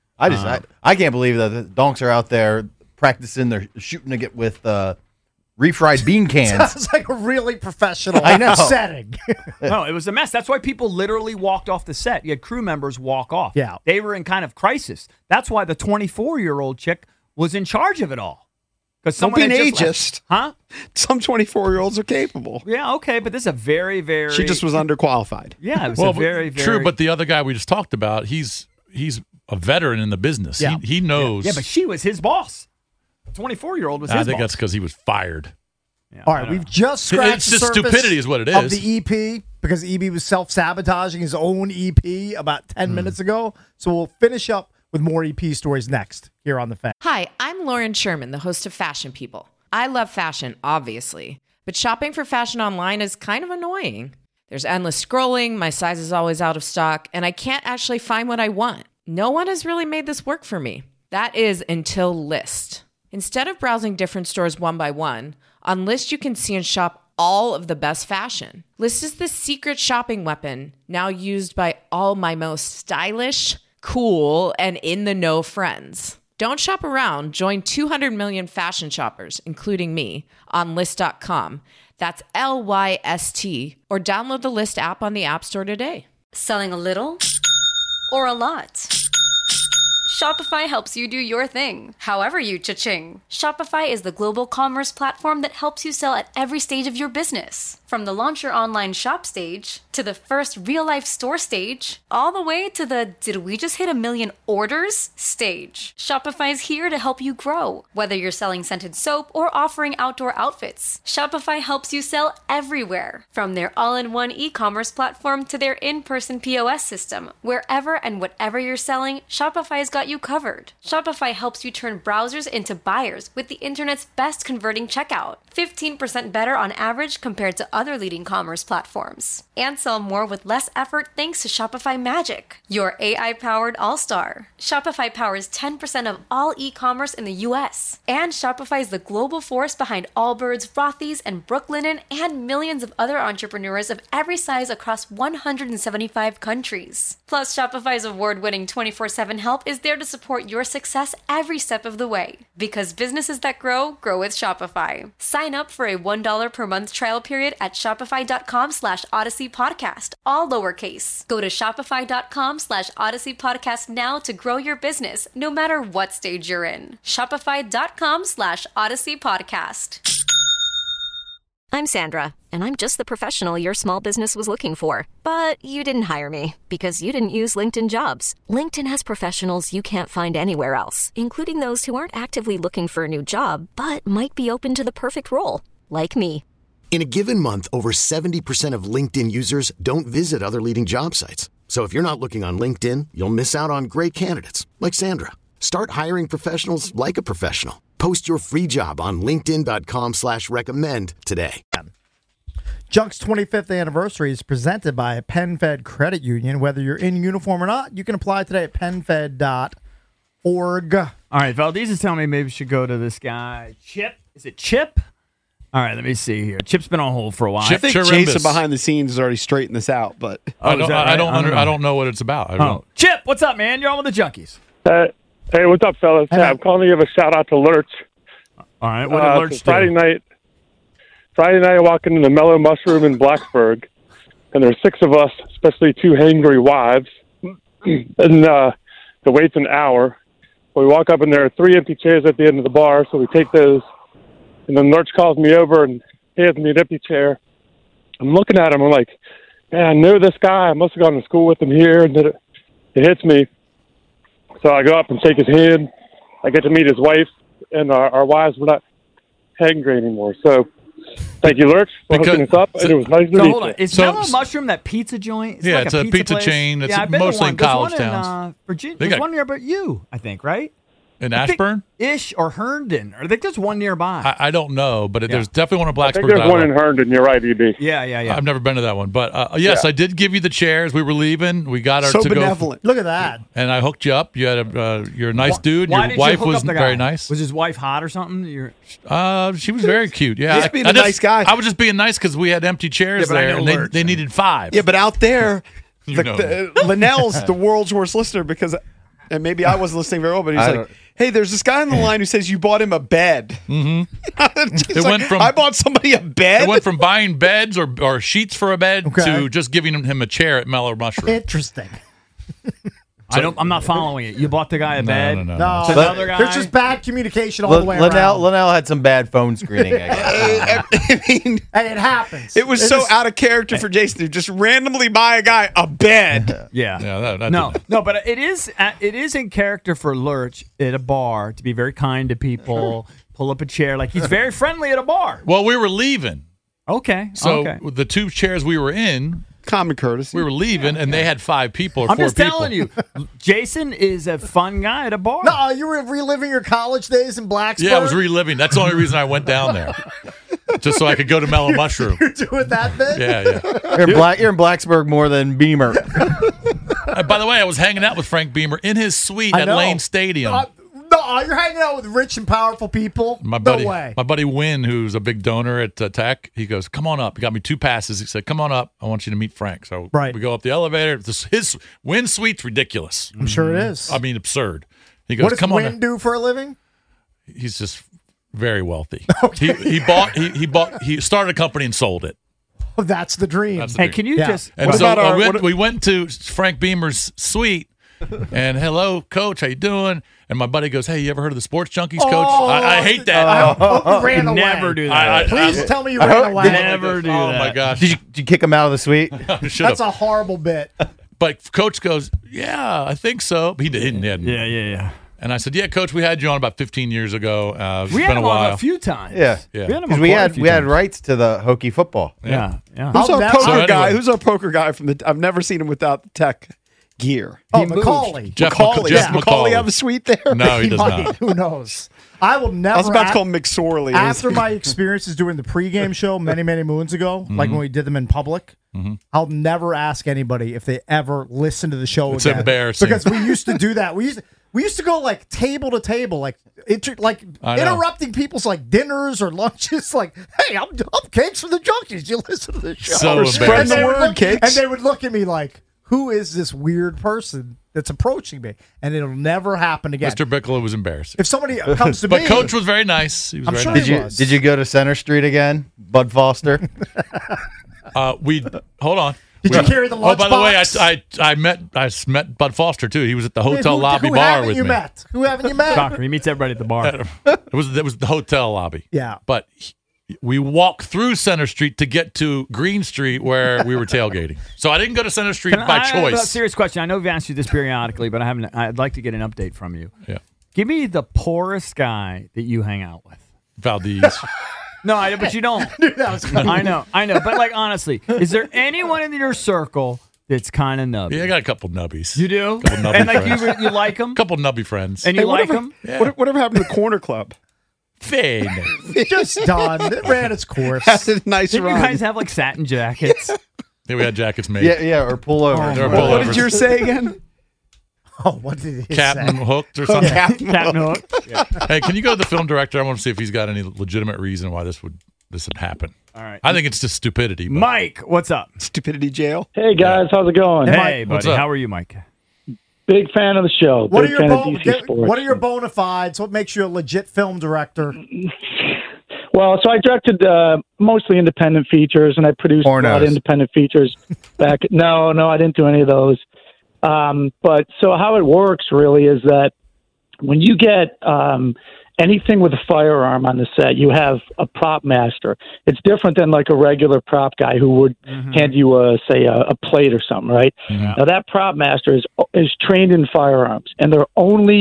I can't believe that the donks are out there practicing. They're shooting to get with refried bean cans. Sounds like a really professional setting. No, it was a mess. That's why people literally walked off the set. You had crew members walk off. Yeah. They were in kind of crisis. That's why the 24-year-old chick was in charge of it all. Don't be an ageist. Huh? Some 24-year-olds are capable. Yeah, okay, but this is a very, very... She just was underqualified. Yeah, it was a very, very... True, but the other guy we just talked about, he's a veteran in the business. Yeah. He knows. Yeah, but she was his boss. The 24-year-old was his I think boss. that's because he was fired. Yeah, All right, we've just scratched It's the just surface stupidity is what it of is. the EP because EB was self-sabotaging his own EP about 10 minutes ago. So we'll finish up with more EP stories next here on The Fan. Hi, I'm Lauren Sherman, the host of Fashion People. I love fashion, obviously, but shopping for fashion online is kind of annoying. There's endless scrolling, my size is always out of stock, and I can't actually find what I want. No one has really made this work for me. That is until Lyst. Instead of browsing different stores one by one, on Lyst you can see and shop all of the best fashion. Lyst is the secret shopping weapon now used by all my most stylish, cool, and in-the-know friends. Don't shop around. Join 200 million fashion shoppers, including me, on Lyst.com. That's LYST. Or download the Lyst app on the App Store today. Selling a little or a lot? Shopify helps you do your thing, however you cha-ching. Shopify is the global commerce platform that helps you sell at every stage of your business. From the launch your online shop stage, to the first real-life store stage, all the way to the did we just hit 1 million orders stage. Shopify's here to help you grow. Whether you're selling scented soap or offering outdoor outfits, Shopify helps you sell everywhere. From their all-in-one e-commerce platform to their in-person POS system, wherever and whatever you're selling, Shopify's got got you covered. Shopify helps you turn browsers into buyers with the internet's best converting checkout. 15% better on average compared to other leading commerce platforms. And sell more with less effort thanks to Shopify Magic, your AI-powered all-star. Shopify powers 10% of all e-commerce in the U.S. And Shopify is the global force behind Allbirds, Rothy's, and Brooklinen, and millions of other entrepreneurs of every size across 175 countries. Plus, Shopify's award-winning 24/7 help is there to support your success every step of the way. Because businesses that grow with Shopify. Sign up for a $1 per month trial period at shopify.com/Odyssey Podcast, all lowercase. Go to shopify.com/Odyssey Podcast now to grow your business, no matter what stage you're in. Shopify.com/Odyssey Podcast. I'm Sandra, and I'm just the professional your small business was looking for. But you didn't hire me because you didn't use LinkedIn Jobs. LinkedIn has professionals you can't find anywhere else, including those who aren't actively looking for a new job, but might be open to the perfect role, like me. In a given month, over 70% of LinkedIn users don't visit other leading job sites. So if you're not looking on LinkedIn, you'll miss out on great candidates like Sandra. Start hiring professionals like a professional. Post your free job on linkedin.com/recommend today. Junk's 25th anniversary is presented by PenFed Credit Union. Whether you're in uniform or not, you can apply today at PenFed.org. All right, Valdez is telling me maybe we should go to this guy, Chip. Is it Chip? All right, let me see here. Chip's been on hold for a while. I think Jason behind the scenes has already straightened this out, but I don't know what it's about. Chip, what's up, man? You're on with the Junkies. Hey, what's up, fellas? Hey, I'm calling to give a shout out to Lurch. All right, what did Lurch do? Friday night, I walk into the Mellow Mushroom in Blacksburg, and there's 6 of us, especially 2 hangry wives, and the wait's an hour. We walk up, and there are 3 empty chairs at the end of the bar, so we take those, and then Lurch calls me over and hands me an empty chair. I'm looking at him, I'm like, man, I know this guy. I must have gone to school with him here, and then it hits me. So I go up and shake his hand. I get to meet his wife, and our wives were not hangry anymore. So thank you, Lurch, for hooking us up. And it was nice to meet hold on. you. Is Mellow Mushroom that pizza joint? Yeah, it's a pizza place? chain. It's I've been mostly to in one. college There's one towns. in Virginia. They There's got- one near you, I think, right? In Ashburn? Ish or Herndon. I think there's one nearby. I don't know, but there's definitely one in I Blacksburg. think there's one in Herndon. You're right, EB. Yeah. I've never been to that one, but yes, Yeah. I did give you the chairs. We were leaving. We got our to go, Look at that. and I hooked you up. You had you're a nice dude. Why Your did you wife hook was up the guy? very nice. Was his wife hot or something? She was very cute. Yeah, Just being a nice guy. I was just being nice because we had empty chairs Yeah, but I there, know and Lurch. they needed 5. Yeah, but out there, You know Linnell's the world's worst listener because, and maybe I wasn't listening very well, but he's I like, don't- hey, there's this guy on the line who says you bought him a bed. Mm-hmm. It went from I bought somebody a bed. It went from buying beds or sheets for a bed Okay. to just giving him a chair at Mellow Mushroom. Interesting. I'm not following it. You bought the guy a bed. No. No, It's another guy. there's just bad communication all the way around. Linnell had some bad phone screening, I guess. I mean, Hey, it happens. it was so out of character for Jason to just randomly buy a guy a bed. Yeah. Yeah, that No, didn't- no, but it is in character for Lurch at a bar to be very kind to people, pull up a chair. Like he's very friendly at a bar. Well, we were leaving. Okay. So okay. the 2 chairs we were in, Common courtesy. we were leaving, and they had 5 people or I'm 4 just people. telling you, Jason is a fun guy at a bar. No, you were reliving your college days in Blacksburg. Yeah, I was reliving. That's the only reason I went down there, just so I could go to Mellow Mushroom. You're doing that bit? Yeah. You're in Blacksburg more than Beamer. By the way, I was hanging out with Frank Beamer in his suite I at know. Lane Stadium. No, you're hanging out with rich and powerful people. My buddy, No way. my buddy Wynn, who's a big donor at Tech, he goes, "Come on up." He got me 2 passes. He said, "Come on up. I want you to meet Frank." So Right. we go up the elevator. His Wynn suite's ridiculous. I'm sure it is. I mean, absurd. He goes, What does "Come on." Wynn do for a living? He's just very wealthy. He started a company and sold it. Oh, that's the dream. That's the Hey, dream. can you just? And so we went to Frank Beamer's suite, and hello, Coach, how you doing? And my buddy goes, "Hey, you ever heard of the Sports Junkies, Coach?" I hate that. I hope you ran away. Never do that. Please tell me you ran away. Never do Oh that. my gosh! Did you kick him out of the suite? That's a horrible bit. But Coach goes, "Yeah, I think so." He didn't. Yeah. And I said, "Yeah, Coach, we had you on about 15 years ago. It's We been had a him while." on a few times. Yeah. Yeah. We had him Because on we quite a had few we had times. rights to the Hokie football. Yeah. Who's our that- poker So guy? anyway. Who's our poker guy from the? I've never seen him without the tech gear. Oh, Macaulay. Jeff Macaulay. Jeff Does Macaulay have a suite there? No, he does might. not. Who knows? I will never. I was about to call him McSorley. After my experiences doing the pregame show many, many moons ago, like when we did them in public, I'll never ask anybody if they ever listen to the show It's again. embarrassing. Because we used to do that. We used to go like table to table, like interrupting people's like dinners or lunches. Like, hey, I'm Cakes from the Junkies. You listen to the show. So spread the word, Cakes. And they would look at me like, who is this weird person that's approaching me? And it'll never happen again. Mr. Bickler was embarrassed. If somebody comes to But me, Coach was very nice. He was I'm very sure nice. he was. Did you go to Center Street again, Bud Foster? Hold on. Did you carry the Oh, by the way, lunchbox? I met Bud Foster too. He was at the Wait, hotel lobby who bar haven't with you me. met? Who haven't you met? Shocker. He meets everybody at the bar. It was the hotel lobby. Yeah. But we walked through Center Street to get to Green Street where we were tailgating. So I didn't go to Center Street by I have a choice. serious question. I know we've asked you this periodically, but I'd like to get an update from you. Yeah. Give me the poorest guy that you hang out with. Valdez. No, but you don't. That was coming. I know. But like honestly, is there anyone in your circle that's kind of nubby? Yeah, I got a couple nubbies. You do? Couple nubby And like friends. you like them? Couple nubby friends. And you like whatever, them? Yeah. Whatever happened to the Corner Club? Fade. Just done. It ran its course. That's a nice Didn't you run. guys have like satin jackets? Yeah, we had jackets made. Yeah, or pullover. They were What pullovers. did yours say again? Oh, what did he Captain say? Hooked or something. Captain Hook. Hey, can you go to the film director? I want to see if he's got any legitimate reason why this would happen. All right. I think it's just stupidity. But Mike, what's up? Stupidity jail. Hey guys, how's it going? Hey, what's buddy. up? How are you, Mike? Big fan of the show. What are Big your fan of DC Sports. what are your bona fides? What makes you a legit film director? Well, so I directed mostly independent features, and I produced a lot of Pornos. independent features back. No, I didn't do any of those. But so how it works really is that when you get anything with a firearm on the set, you have a prop master. It's different than like a regular prop guy who would hand you a plate or something, right? Yeah. Now that prop master is trained in firearms, and they're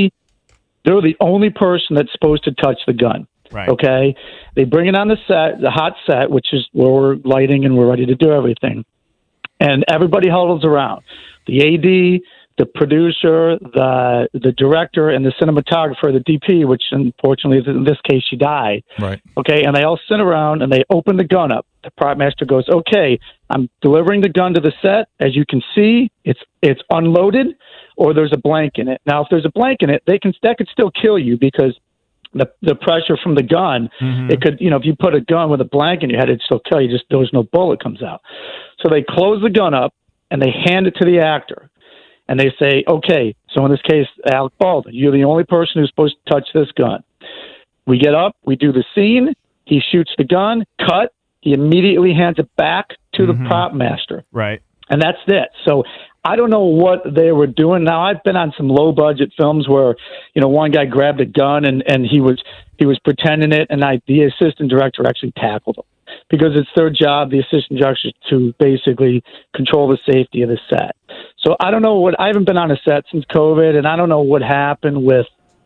the only person that's supposed to touch the gun. Right. Okay. They bring it on the set, the hot set, which is where we're lighting and we're ready to do everything. And everybody huddles around. The AD, the producer, the director, and the cinematographer, the DP, which unfortunately in this case she died. Right. Okay, and they all sit around and they open the gun up. The prop master goes, "Okay, I'm delivering the gun to the set. As you can see, it's unloaded, or there's a blank in it. Now, if there's a blank in it, that could still kill you because the pressure from the gun, it could, if you put a gun with a blank in your head, it'd still kill you. Just there's no bullet comes out. So they close the gun up and they hand it to the actor. And they say, okay, so in this case, Alec Baldwin, you're the only person who's supposed to touch this gun. We get up, we do the scene, he shoots the gun, cut, he immediately hands it back to the prop master. Right. And that's it. So I don't know what they were doing. Now, I've been on some low-budget films where, one guy grabbed a gun and he was pretending it, and the assistant director actually tackled him. Because it's their job, the assistant director, to basically control the safety of the set. So I don't know I haven't been on a set since COVID, and I don't know what happened with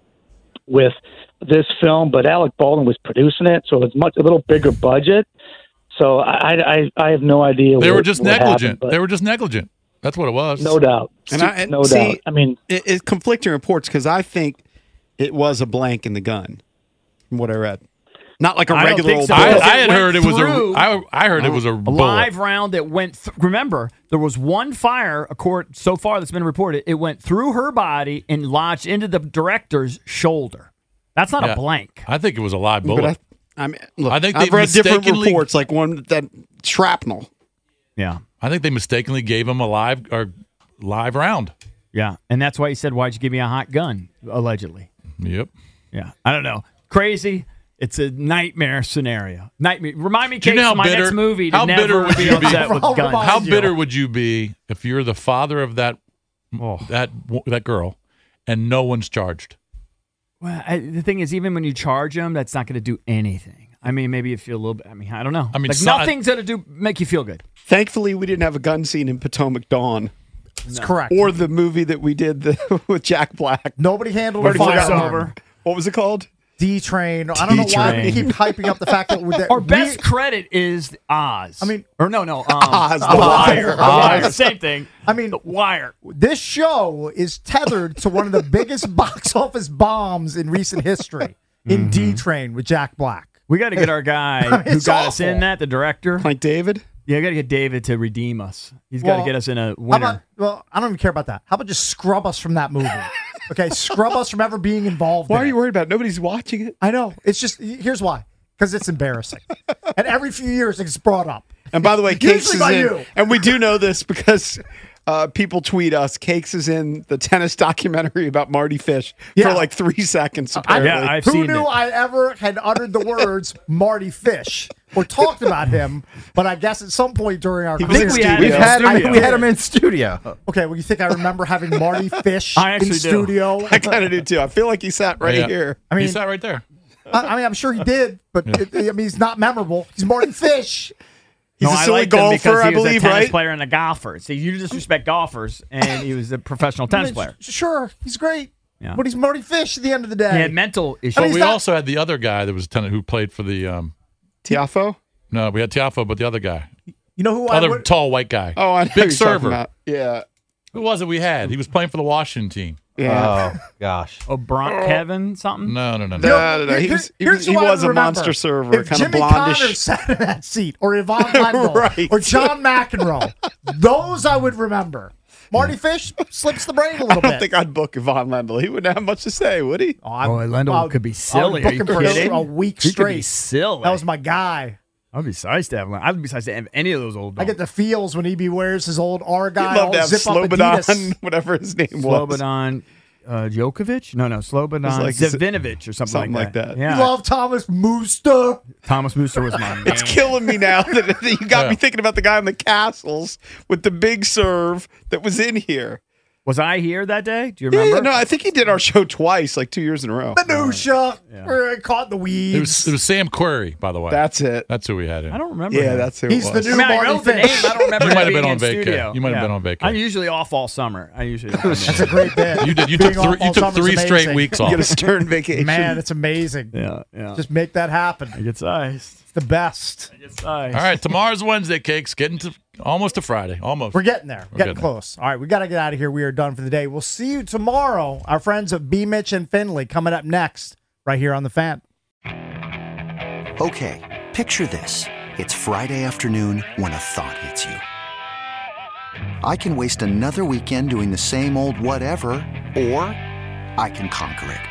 this film, but Alec Baldwin was producing it, so it's a little bigger budget. So I have no idea. They were just negligent. Happened, they were just negligent. That's what it was. No doubt. No doubt. I mean, it's conflicting reports because I think it was a blank in the gun, from what I read. Not like a I don't regular think old so. bullet. I had went heard it was through I heard it was a a bullet. live round that went. Remember, there was one fire so far that's been reported. It went through her body and lodged into the director's shoulder. That's not a blank. I think it was a live bullet. But look, I think I've they read different mistakenly- reports, like one that shrapnel. Yeah. I think they mistakenly gave him a live round. Yeah, and that's why he said, "Why'd you give me a hot gun?" Allegedly. Yep. Yeah, I don't know. Crazy. It's a nightmare scenario. Nightmare. Remind me, Do you Case, know how my bitter- next movie to how never bitter would be you on be? set with guns. How bitter would you be if you're the father of that girl and no one's charged? Well, the thing is, even when you charge them, that's not going to do anything. I mean, maybe you feel a little bit. I mean, I don't know. I mean, like nothing's going to make you feel good. Thankfully, we didn't have a gun scene in Potomac Dawn. That's correct. Or the movie that we did with Jack Black. Nobody handled Already a forgot firearm. What was it called? D-Train. I don't know why we keep hyping up the fact that our best credit is Oz. I mean, or no, Oz, The Wire. Wire. Same thing. I mean, The Wire. This show is tethered to one of the biggest box office bombs in recent history in D-Train with Jack Black. We got to get our guy who got us in that, the director. Like David? Yeah, got to get David to redeem us. He's got to get us in a winner. I don't even care about that. How about just scrub us from that movie? Okay, scrub us from ever being involved in it. Why are you worried about it? Nobody's watching it. I know. It's just, here's why. Because it's embarrassing. And every few years it's brought up. And by the way, Cakes is in. You. And we do know this because people tweet us. Cakes is in the tennis documentary about Marty Fish for like 3 seconds, apparently. Who knew I ever had uttered the words Marty Fish or talked about him, but I guess at some point during our career, we had him in studio. Okay, well, you think I remember having Marty Fish I actually in studio? I kind of do too. I feel like he sat right here. I mean, he sat right there. I mean, I'm sure he did, but he's not memorable. He's Marty Fish. He's a silly golfer, I believe, he was a tennis right? player and a golfer. See, you disrespect golfers, and he was a professional tennis player. Sure, he's great. Yeah. But he's Marty Fish at the end of the day. He had mental issues. But we also had the other guy that was a tenant who played for the Tiafo? No, we had Tiafo, but the other guy. You know who other tall white guy. Oh, I know who big you're talking server. about. Yeah. Who was it we had? He was playing for the Washington team. Yeah. Oh, gosh. Kevin something? No. No. He was a monster server, If kind of Jimmy blondish. Connors sat in that seat, or Yvonne Wendell, Right. or John McEnroe, those I would remember. Marty Fish slips the brain a little I don't bit. think I'd book Yvonne Lendl. He wouldn't have much to say, would he? Lendl could be silly. I Are would you book him for kidding? a week He straight. could be silly. That was my guy. I'd be sized to have one. I'd be sized to have any of those old dogs. I get the feels when he wears his old Argyle He'd love to have zip up Slobodan, Adidas. whatever his name was. Slobodan Djokovic? No, Slobodan like Zivinovic or something like that. Yeah. You love Thomas Muster. Thomas Muster was my man. It's killing me now that you got me thinking about the guy in the Castles with the big serve that was in here. Was I here that day? Do you remember? Yeah, no, I think he did our show twice, like 2 years in a row. Minutia. Caught in the weeds. It was Sam Querrey, by the way. That's it. That's who we had in. I don't remember. Yeah, him. that's who He's it was. the new I Marty know the name. Fish. I don't remember. You might have being been on in vacay. studio. You might have been on vacay. I'm usually off all summer. I usually. That's a great bit. You did. You Being took off all summer's three straight amazing. weeks You off. get a stern vacation. Man, it's amazing. Yeah. Just make that happen. I get sized. It's the best. I get sized. All right, tomorrow's Wednesday, Cakes. Getting to almost to Friday. Almost. We're getting there. We're getting getting close. All right, we got to get out of here. We are done for the day. We'll see you tomorrow. Our friends at B. Mitch and Finley coming up next, right here on The Fan. Okay, picture this. It's Friday afternoon when a thought hits you. I can waste another weekend doing the same old whatever, or I can conquer it.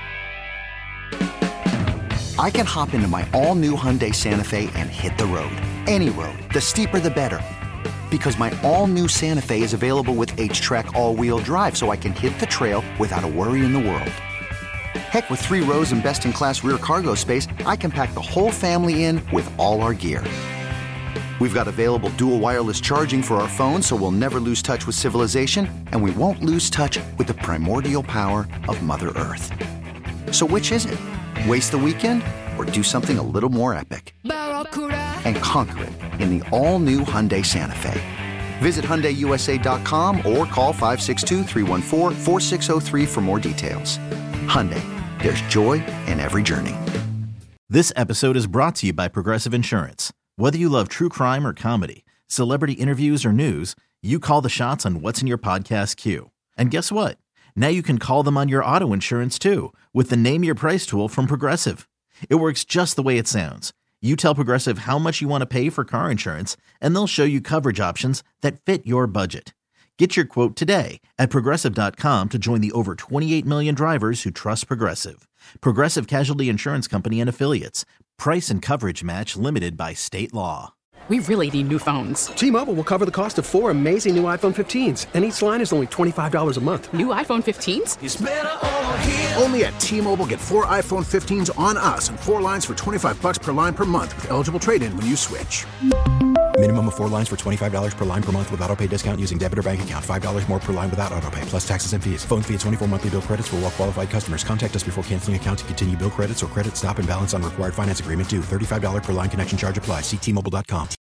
I can hop into my all-new Hyundai Santa Fe and hit the road. Any road. The steeper, the better. Because my all-new Santa Fe is available with H-Track all-wheel drive, so I can hit the trail without a worry in the world. Heck, with 3 rows and best-in-class rear cargo space, I can pack the whole family in with all our gear. We've got available dual wireless charging for our phones, so we'll never lose touch with civilization, and we won't lose touch with the primordial power of Mother Earth. So which is it? Waste the weekend or do something a little more epic? And conquer it in the all-new Hyundai Santa Fe. Visit HyundaiUSA.com or call 562-314-4603 for more details. Hyundai, there's joy in every journey. This episode is brought to you by Progressive Insurance. Whether you love true crime or comedy, celebrity interviews or news, you call the shots on what's in your podcast queue. And guess what? Now you can call them on your auto insurance too with the Name Your Price tool from Progressive. It works just the way it sounds. You tell Progressive how much you want to pay for car insurance, and they'll show you coverage options that fit your budget. Get your quote today at Progressive.com to join the over 28 million drivers who trust Progressive. Progressive Casualty Insurance Company and Affiliates. Price and coverage match limited by state law. We really need new phones. T-Mobile will cover the cost of 4 amazing new iPhone 15s, and each line is only $25 a month. New iPhone 15s? It's better over here. Only at T-Mobile, get 4 iPhone 15s on us and 4 lines for $25 per line per month with eligible trade-in when you switch. Minimum of 4 lines for $25 per line per month with auto pay discount using debit or bank account. $5 more per line without auto pay, plus taxes and fees. Phone fee at 24 monthly bill credits for well-qualified customers. Contact us before canceling account to continue bill credits or credit stop and balance on required finance agreement due. $35 per line connection charge applies. See T-Mobile.com.